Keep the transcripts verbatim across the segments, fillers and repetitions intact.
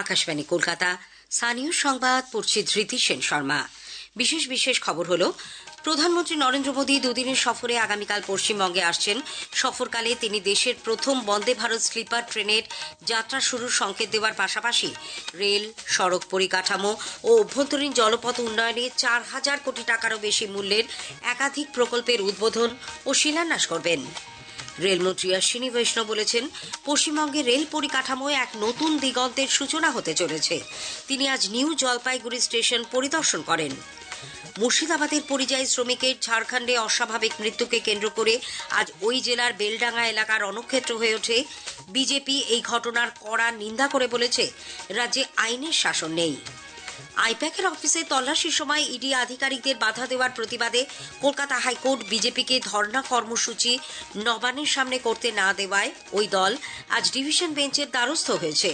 আকাশবাণী কলকাতা। স্থানীয় সংবাদ পড়ছি ধৃতি সেন শর্মা। বিশেষ বিশেষ খবর হল, প্রধানমন্ত্রী নরেন্দ্র মোদী দুদিনের সফরে আগামীকাল পশ্চিমবঙ্গে আসছেন। সফরকালে তিনি দেশের প্রথম বন্দে ভারত স্লিপার ট্রেনের যাত্রা শুরুর সংকেত দেওয়ার পাশাপাশি রেল, সড়ক পরিকাঠামো ও অভ্যন্তরীণ জলপথ উন্নয়নে চার হাজার কোটি টাকারও বেশি মূল্যের একাধিক প্রকল্পের উদ্বোধন ও শিলান্যাস করবেন। রেলমন্ত্রী অশ্বিনী বৈষ্ণব বলেছেন, পশ্চিমবঙ্গে রেল পরিকাঠামোয় এক নতুন দিগন্তের সূচনা হতে চলেছে। তিনি আজ নিউ জলপাইগুড়ি স্টেশন পরিদর্শন করেন। মুর্শিদাবাদের পরিযায়ী শ্রমিকের ঝাড়খণ্ডে অস্বাভাবিক মৃত্যুকে কেন্দ্র করে আজ ওই জেলার বেলডাঙ্গা এলাকার রণক্ষেত্র হয়ে ওঠে। বিজেপি এই ঘটনার কড়া নিন্দা করে বলেছে, রাজ্যে আইনের শাসন নেই। আইপ্যাকের অফিসে তল্লাশির সময় ইডি আধিকারিকদের বাধা দেওয়ার প্রতিবাদে কলকাতা হাইকোর্ট বিজেপিকে ধর্ণা কর্মসূচি নবান্নের সামনে করতে না দেওয়ায় ওই দল আজ ডিভিশন বেঞ্চের দ্বারস্থ হয়েছে।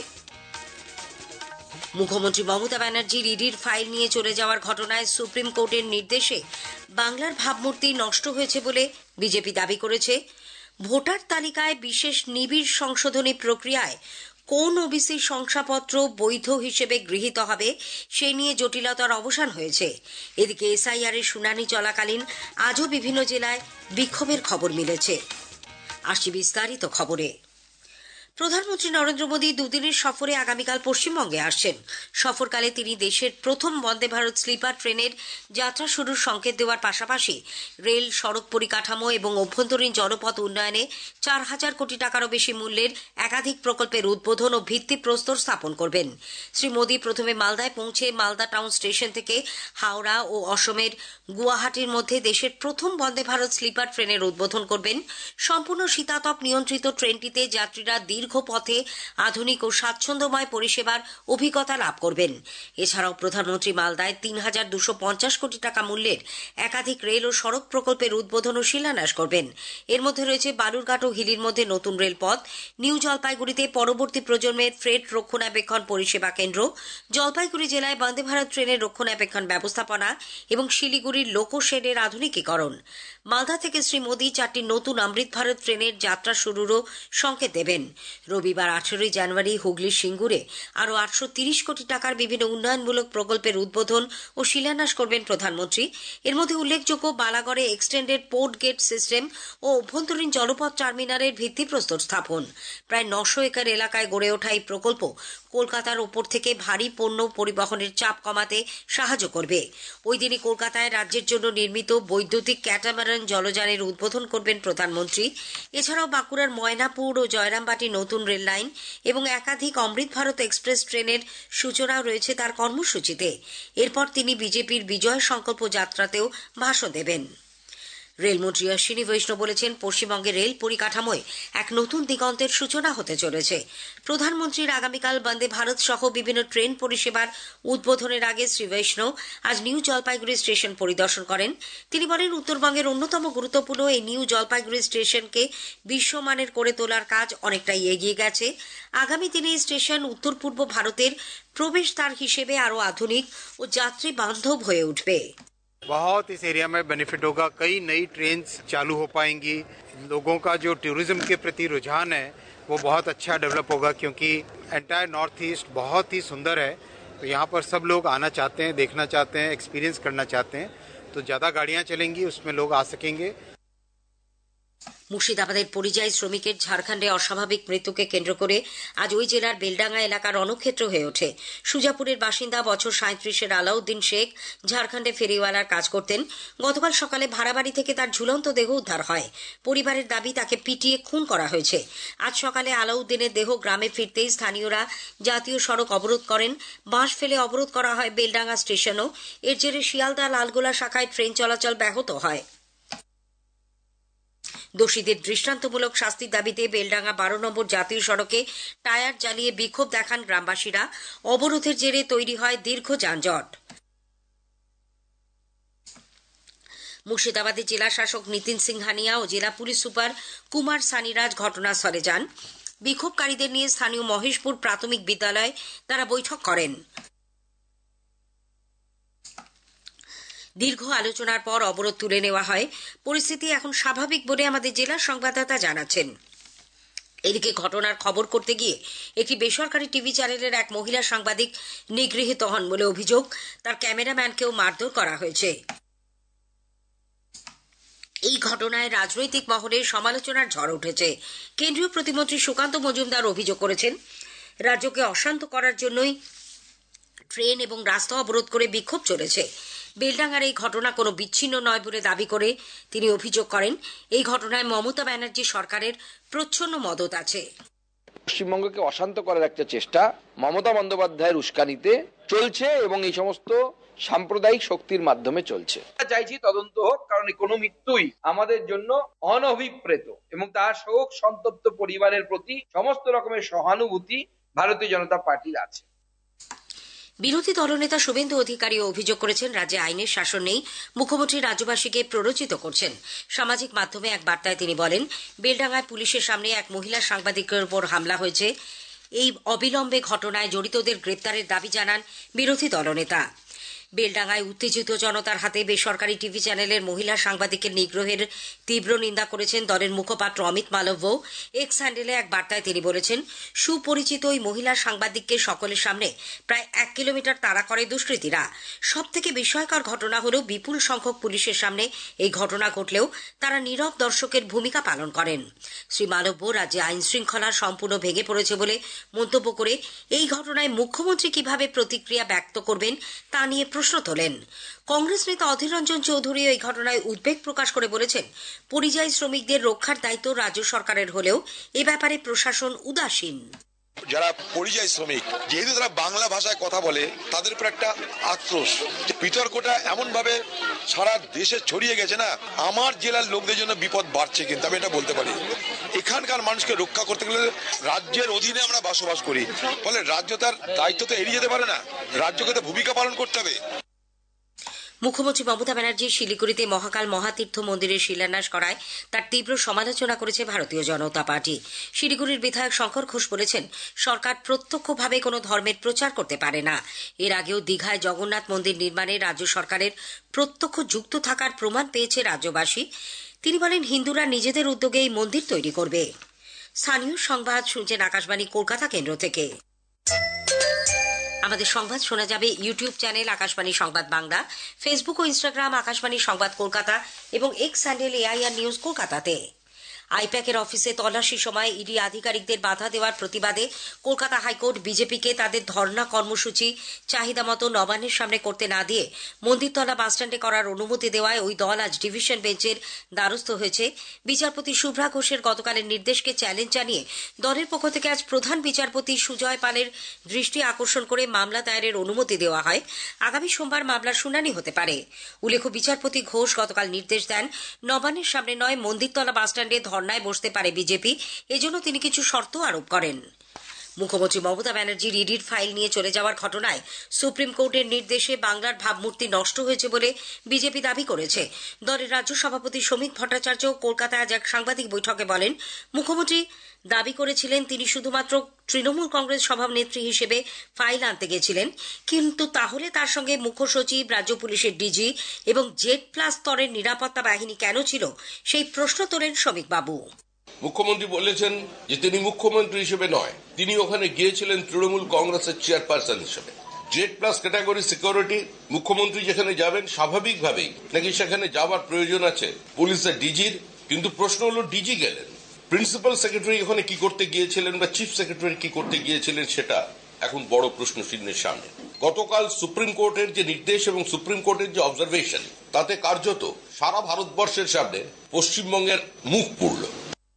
মুখ্যমন্ত্রী মমতা ব্যানার্জির ইডির ফাইল নিয়ে চলে যাওয়ার ঘটনায় সুপ্রিম কোর্টের নির্দেশে বাংলার ভাবমূর্তি নষ্ট হয়েছে বলে বিজেপি দাবি করেছে। ভোটার তালিকায় বিশেষ নিবিড় সংশোধনী প্রক্রিয়ায় কোন ওবিসির শংসাপত্র বৈধ হিসেবে গৃহীত হবে সে নিয়ে জটিলতার অবসান হয়েছে। এদিকে এসআইআর এর শুনানি চলাকালীন আজও বিভিন্ন জেলায় বিক্ষোভের খবর মিলেছে। আসছি বিস্তারিত খবরে। প্রধানমন্ত্রী নরেন্দ্র মোদী দুদিনের সফরে আগামীকাল পশ্চিমবঙ্গে আসছেন। সফরকালে তিনি দেশের প্রথম বন্দে ভারত স্লিপার ট্রেনের যাত্রা শুরুর সংকেত দেওয়ার পাশাপাশি রেল, সড়ক পরিকাঠামো এবং অভ্যন্তরীণ জলপথ উন্নয়নে চার হাজার কোটি টাকারও বেশি মূল্যের একাধিক প্রকল্পের উদ্বোধন ও ভিত্তিপ্রস্তর স্থাপন করবেন। শ্রী মোদী প্রথমে মালদায় পৌঁছে মালদা টাউন স্টেশন থেকে হাওড়া ও অসমের গুয়াহাটির মধ্যে দেশের প্রথম বন্দে ভারত স্লিপার ট্রেনের উদ্বোধন করবেন। সম্পূর্ণ শীতাতপ নিয়ন্ত্রিত ট্রেনটিতে যাত্রীরা দীর্ঘ পথে আধুনিক ও স্বাচ্ছন্দ্যময় পরিষেবার অভিজ্ঞতা লাভ করবেন। এছাড়াও প্রধানমন্ত্রী মালদায় তিন হাজার দুশো পঞ্চাশ কোটি টাকা মূল্যের একাধিক রেল ও সড়ক প্রকল্পের উদ্বোধন ও শিলান্যাস করবেন। এর মধ্যে রয়েছে বালুরঘাট ও হিলির মধ্যে নতুন রেলপথ, নিউ জলপাইগুড়িতে পরবর্তী প্রজন্মের ফ্রেট রক্ষণাবেক্ষণ পরিষেবা কেন্দ্র, জলপাইগুড়ি জেলায় বন্দে ভারত ট্রেনের রক্ষণাবেক্ষণ ব্যবস্থাপনা এবং শিলিগুড়ির লোকো শেডের আধুনিকীকরণ। মালদা থেকে শ্রী মোদী চারটি নতুন অমৃত ভারত ট্রেনের যাত্রা শুরুরও সংকেত দেবেন। রবিবার আঠেরোই জানুয়ারি হুগলির সিঙ্গুরে আরও আটশো তিরিশ কোটি টাকার বিভিন্ন উন্নয়নমূলক প্রকল্পের উদ্বোধন ও শিলান্যাস করবেন প্রধানমন্ত্রী। এর মধ্যে উল্লেখযোগ্য বালাগড়ে এক্সটেন্ডেড পোর্ট গেট সিস্টেম ও অভ্যন্তরীণ জলপথ টার্মিনালের ভিত্তিপ্রস্তর স্থাপন। প্রায় নশো একর এলাকায় গড়ে ওঠা এই প্রকল্প কলকাতার ওপর থেকে ভারী পণ্য পরিবহনের চাপ কমাতে সাহায্য করবে। ওই দিনই কলকাতায় রাজ্যের জন্য নির্মিত বৈদ্যুতিক ক্যাটামারান জলযানের উদ্বোধন করবেন প্রধানমন্ত্রী। এছাড়াও বাঁকুড়ার ময়নাপুর ও জয়রামবাটি নতুন রেল লাইন এবং একাধিক অমৃত ভারত এক্সপ্রেস ট্রেনের সূচনাও রয়েছে তার কর্মসূচিতে। এরপর তিনি বিজেপির বিজয় সংকল্প যাত্রাতেও ভাষণ দেবেন। রেলমন্ত্রী অশ্বিনী বৈষ্ণব বলেছেন, পশ্চিমবঙ্গে রেল পরিকাঠামোয় এক নতুন দিগন্তের সূচনা হতে চলেছে। প্রধানমন্ত্রীর আগামীকাল বন্দে ভারত সহ বিভিন্ন ট্রেন পরিষেবার উদ্বোধনের আগে শ্রী বৈষ্ণব আজ নিউ জলপাইগুড়ি স্টেশন পরিদর্শন করেন। তিনি বলেন, উত্তরবঙ্গের অন্যতম গুরুত্বপূর্ণ এই নিউ জলপাইগুড়ি স্টেশনকে বিশ্বমানের করে তোলার কাজ অনেকটাই এগিয়ে গেছে। আগামী দিনে এই স্টেশন উত্তর পূর্ব ভারতের প্রবেশদ্বার হিসেবে আরও আধুনিক ও যাত্রী বান্ধব হয়ে উঠবে। बहुत इस एरिया में बेनिफिट होगा, कई नई ट्रेन्स चालू हो पाएंगी, लोगों का जो टूरिज्म के प्रति रुझान है वो बहुत अच्छा डेवलप होगा, क्योंकि एंटायर नॉर्थ ईस्ट बहुत ही सुंदर है। तो यहाँ पर सब लोग आना चाहते हैं, देखना चाहते हैं, एक्सपीरियंस करना चाहते हैं, तो ज़्यादा गाड़ियाँ चलेंगी, उसमें लोग आ सकेंगे। মুর্শিদাবাদের পরিযায়ী শ্রমিকের ঝাড়খণ্ডে অস্বাভাবিক মৃত্যুকে কেন্দ্র করে আজ ওই জেলার বেলডাঙ্গা এলাকার রণক্ষেত্র হয়ে ওঠে। সুজাপুরের বাসিন্দা বছর সাঁত্রিশের আলাউদ্দিন শেখ ঝাড়খণ্ডে ফেরিওয়ালার কাজ করতেন। গতকাল সকালে ভাড়া বাড়ি থেকে তার ঝুলন্ত দেহ উদ্ধার হয়। পরিবারের দাবি, তাকে পিটিয়ে খুন করা হয়েছে। আজ সকালে আলাউদ্দিনের দেহ গ্রামে ফিরতেই স্থানীয়রা জাতীয় সড়ক অবরোধ করেন। বাঁশ ফেলে অবরোধ করা হয় বেলডাঙ্গা স্টেশনও। এর জেরে শিয়ালদা লালগোলা শাখায় ট্রেন চলাচল ব্যাহত হয়। দোষীদের দৃষ্টান্তমূলক শাস্তির দাবিতে বেলডাঙ্গা বারো নম্বর জাতীয় সড়কে টায়ার জ্বালিয়ে বিক্ষোভ দেখান গ্রামবাসীরা। অবরোধের জেরে তৈরি হয় দীর্ঘ যানজট। মুর্শিদাবাদের জেলা শাসক নিতিন সিংহানিয়া ও জেলা পুলিশ সুপার কুমার সানিরাজ ঘটনাস্থলে যান। বিক্ষোভকারীদের নিয়ে স্থানীয় মহেশপুর প্রাথমিক বিদ্যালয়ে তারা বৈঠক করেন। দীর্ঘ আলোচনার পর অবরোধ তুলে নেওয়া হয়। পরিস্থিতি এখন স্বাভাবিক বলে আমাদের জেলার সংবাদদাতা জানাচ্ছেন। এদিকে ঘটনার খবর করতে গিয়ে একটি বেসরকারি টিভি চ্যানেলের এক মহিলা সাংবাদিক নিগৃহীত হন বলে অভিযোগ। তার ক্যামেরাম্যানকেও মারধর করা হয়েছে। এই ঘটনায় রাজনৈতিক মহলে সমালোচনার ঝড় উঠেছে। কেন্দ্রীয় প্রতিমন্ত্রী সুকান্ত মজুমদার অভিযোগ করেছেন, রাজ্যকে অশান্ত করার জন্যই ট্রেন এবং রাস্তা অবরোধ করে বিক্ষোভ চলেছে। বেলডাঙ্গার এই ঘটনা কোনো বিচ্ছিন্ন নয় বলে দাবি করে তিনি অভিযোগ করেন, এই ঘটনায় মমতা ব্যানার্জি সরকারের প্রচ্ছন্ন মদত আছে। পশ্চিমবঙ্গকে অশান্ত করার একটা চেষ্টা মমতা বন্দ্যোপাধ্যায়ের উস্কানিতে চলছে এবং এই সমস্ত সাম্প্রদায়িক শক্তির মাধ্যমে চলছে। চাইছি তদন্ত হোক, কারণ কোনো মৃত্যুই আমাদের জন্য অনভিপ্রেত এবং তার শোক সন্তপ্ত পরিবারের প্রতি সমস্ত রকমের সহানুভূতি ভারতীয় জনতা পার্টির আছে। বিরোধী দলনেতা শুভেন্দু অধিকারী অভিযোগ করেছেন, রাজ্যে আইনের শাসন নেই, মুখ্যমন্ত্রী রাজ্যবাসীকে প্ররোচিত করছেন। সামাজিক মাধ্যমে এক বার্তায় তিনি বলেন, বেলডাঙ্গায় পুলিশের সামনে এক মহিলা সাংবাদিকের উপর হামলা হয়েছে। এই অবিলম্বে ঘটনায় জড়িতদের গ্রেপ্তারের দাবি জানান বিরোধী দলনেতা। বেলডাঙ্গায় উত্তেজিত জনতার হাতে বেসরকারি টিভি চ্যানেলের মহিলা সাংবাদিকের নিগ্রহের তীব্র নিন্দা করেছেন দলের মুখপাত্র অমিত মালব্য। এক্স হ্যান্ডেলে এক বার্তায় তিনি বলেছেন, সুপরিচিত ওই মহিলা সাংবাদিককে সকলের সামনে প্রায় এক কিলোমিটার তাড়া করে দুষ্কৃতীরা। সব থেকে বিস্ময়কর ঘটনা হল, বিপুল সংখ্যক পুলিশের সামনে এই ঘটনা ঘটলেও তারা নীরব দর্শকের ভূমিকা পালন করেন। শ্রী মালব্য রাজ্যে আইন শৃঙ্খলা সম্পূর্ণ ভেঙে পড়েছে বলে মন্তব্য করে এই ঘটনায় মুখ্যমন্ত্রী কিভাবে প্রতিক্রিয়া ব্যক্ত করবেন তা নিয়ে প্রশ্ন তোলেন। কংগ্রেস নেতা অধীর রঞ্জন চৌধুরী এই ঘটনায় উদ্বেগ প্রকাশ করে বলেছেন, পরিযায়ী শ্রমিকদের রক্ষার দায়িত্ব রাজ্য সরকারের হলেও এ ব্যাপারে প্রশাসন উদাসীন। যারা পরিযায়ী শ্রমিক, যেহেতু তারা বাংলা ভাষায় কথা বলে, তাদের উপর একটা আক্রোশ, বিতর্কটা এমন ভাবে সারা দেশে ছড়িয়ে গেছে না, আমার জেলার লোকদের জন্য বিপদ বাড়ছে। কিন্তু আমি এটা বলতে পারি, এখানকার মানুষকে রক্ষা করতে গেলে রাজ্যের অধীনে আমরা বসবাস করি, ফলে রাজ্য তার দায়িত্ব তো এড়িয়ে যেতে পারে না, রাজ্যকে তো ভূমিকা পালন করতে হবে। মুখ্যমন্ত্রী মমতা ব্যানার্জি শিলিগুড়িতে মহাকাল মহাতীর্থ মন্দিরের শিলান্যাস করায় তার তীব্র সমালোচনা করেছে ভারতীয় জনতা পার্টি। শিলিগুড়ির বিধায়ক শঙ্কর ঘোষ বলেছেন, সরকার প্রত্যক্ষভাবে কোনো ধর্মের প্রচার করতে পারে না। এর আগেও দীঘায় জগন্নাথ মন্দির নির্মাণে রাজ্য সরকারের প্রত্যক্ষ যুক্ত থাকার প্রমাণ পেয়েছে রাজ্যবাসী। তিনি বলেন, হিন্দুরা নিজেদের উদ্যোগে এই মন্দির তৈরি করবে। স্থানীয় সংবাদ শুনছেন আকাশবাণী কলকাতা কেন্দ্র থেকে। আমাদের সংবাদ শোনা যাবে ইউটিউব চ্যানেল আকাশবাণী সংবাদ বাংলা, ফেসবুক ও ইনস্টাগ্রাম আকাশবাণী সংবাদ কলকাতা এবং এক্স হ্যান্ডেল এআইআর নিউজ কলকাতাতে। আইপ্যাকের অফিসে তল্লাশির সময় ইডি আধিকারিকদের বাধা দেওয়ার প্রতিবাদে কলকাতা হাইকোর্ট বিজেপিকে তাদের ধর্ণা কর্মসূচি চাহিদা মতো নবান্নের সামনে করতে না দিয়ে মন্দিরতলা বাসস্ট্যান্ডে করার অনুমতি দেওয়ায় ওই দল আজ ডিভিশন বেঞ্চের দ্বারস্থ হয়েছে। বিচারপতি শুভ্রা ঘোষের গতকালের নির্দেশকে চ্যালেঞ্জ জানিয়ে দলের পক্ষ থেকে আজ প্রধান বিচারপতি সুজয় পালের দৃষ্টি আকর্ষণ করে মামলা দায়েরের অনুমতি দেওয়া হয়। আগামী সোমবার মামলার শুনানি হতে পারে। উল্লেখ্য, বিচারপতি ঘোষ গতকাল নির্দেশ দেন, নবান্নের সামনে নয়, মন্দিরতলা বাসস্ট্যান্ডে ধর্নায় বসতে পারে বিজেপি, এজন্য তিনি কিছু শর্ত আরোপ করেন। মুখ্যমন্ত্রী মমতা ব্যানার্জির ইডির ফাইল নিয়ে চলে যাওয়ার ঘটনায় সুপ্রিম কোর্টের নির্দেশে বাংলার ভাবমূর্তি নষ্ট হয়েছে বলে বিজেপি দাবি করেছে। দলের রাজ্য সভাপতি শ্রমিক ভট্টাচার্য কলকাতায় আজ এক সাংবাদিক বৈঠকে বলেন, মুখ্যমন্ত্রী দাবি করেছিলেন তিনি শুধুমাত্র তৃণমূল কংগ্রেস সভানেত্রী হিসেবে ফাইল আনতে গেছিলেন, কিন্তু তাহলে তার সঙ্গে মুখ্য সচিব, রাজ্য পুলিশের ডিজি এবং জেড প্লাস স্তরের নিরাপত্তা বাহিনী কেন ছিল, সেই প্রশ্ন তোলেন শ্রমিক বাবু। মুখ্যমন্ত্রী বলেছেন যে তিনি মুখ্যমন্ত্রী হিসেবে নয়, তিনি ওখানে গিয়েছিলেন তৃণমূল কংগ্রেসের চেয়ারপারসন হিসেবে। জেড প্লাস ক্যাটাগরি সিকিউরিটি, মুখ্যমন্ত্রী যেখানে যাবেন স্বাভাবিকভাবেই নাকি সেখানে যাওয়ার প্রয়োজন আছে পুলিশের ডিজির, কিন্তু প্রশ্ন হলো ডিজি গেলেন, প্রিন্সিপাল সেক্রেটারি ওখানে কি করতে গিয়েছিলেন বা চিফ সেক্রেটারি কি করতে গিয়েছিলেন, সেটা এখন বড় প্রশ্ন চিহ্নের সামনে। গতকাল সুপ্রিম কোর্টের যে নির্দেশ এবং সুপ্রিম কোর্টের যে অবজারভেশন, তাতে কার্যত সারা ভারতবর্ষের সামনে পশ্চিমবঙ্গের মুখ পুড়ল।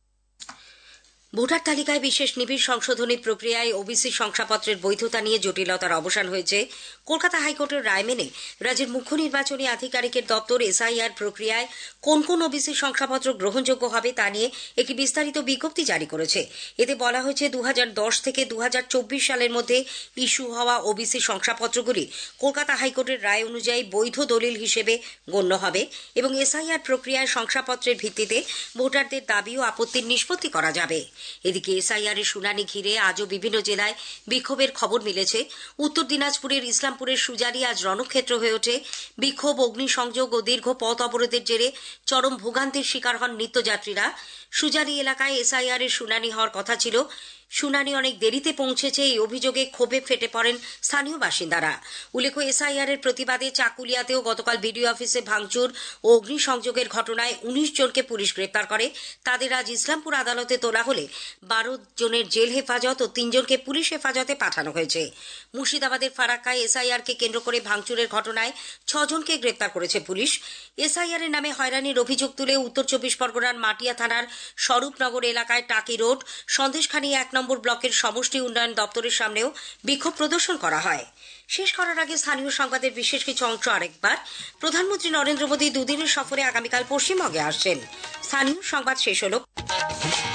ভোটার তালিকায় বিশেষ নিবিড় সংশোধনী প্রক্রিয়ায় ওবিসি শংসাপত্রের বৈধতা নিয়ে জটিলতার অবসান হয়েছে। কলকাতা হাইকোর্টের রায় মেনে রাজ্যের মুখ্য নির্বাচনী আধিকারিকের দপ্তর এসআইআর প্রক্রিয়ায় কোন কোন ওবিসি শংসাপত্র গ্রহণযোগ্য হবে তা নিয়ে একটি বিস্তারিত বিজ্ঞপ্তি জারি করেছে। এতে বলা হয়েছে, দু হাজার দশ থেকে দু হাজার চব্বিশ সালের মধ্যে ইস্যু হওয়া ওবিসি শংসাপত্রগুলি কলকাতা হাইকোর্টের রায় অনুযায়ী বৈধ দলিল হিসেবে গণ্য হবে এবং এসআইআর প্রক্রিয়ায় শংসাপত্রের ভিত্তিতে ভোটারদের দাবি ও আপত্তির নিষ্পত্তি করা যাবে। এদিকে এসআইআর এর শুনানি ঘিরে আজও বিভিন্ন জেলায় বিক্ষোভের খবর মিলেছে। উত্তর দিনাজপুরের ইসলামপুরের সুজারি আজ রণক্ষেত্র হয়ে ওঠে। বিক্ষোভ, অগ্নিসংযোগ ও দীর্ঘ পথ অবরোধের জেরে চরম ভোগান্তির শিকার হন নিত্যযাত্রীরা। সুজারি এলাকায় এসআইআর এর শুনানি হওয়ার কথা ছিল, শুনানি অনেক দেরিতে পৌঁছেছে। এই অভিযোগে ক্ষোভে ফেটে পড়েন স্থানীয় বাসিন্দারা। উল্লেখ্য, এসআইআর এর প্রতিবাদে চাকুলিয়াতেও গতকাল বিডিও অফিসে ভাঙচুর ও অগ্নিসংযোগের ঘটনায় উনিশ জনকে পুলিশ গ্রেপ্তার করে। তাদের আজ ইসলামপুর আদালতে তোলা হলে বারো জনের জেল হেফাজত ও তিনজনকে পুলিশ হেফাজতে পাঠানো হয়েছে। মুর্শিদাবাদের ফারাক্কায় এসআইআর কে কেন্দ্র করে ভাঙচুরের ঘটনায় ছজনকে গ্রেপ্তার করেছে পুলিশ। এসআইআর এর নামে হয়রানির অভিযোগ তুলে উত্তর চব্বিশ পরগনার মাটিয়া থানার স্বরূপনগর এলাকায় টাকি রোড, সন্দেশখালী এক নম্বর ব্লকের সমষ্টি উন্নয়ন দপ্তরের সামনেও বিক্ষোভ প্রদর্শন করা হয়। শেষ করার আগে স্থানীয় সংবাদের বিশেষ কিছু অংশ আরেকবার। প্রধানমন্ত্রী নরেন্দ্র মোদী দুদিনের সফরে আগামীকাল পশ্চিমবঙ্গে আসছেন। স্থানীয় সংবাদ শেষ হল।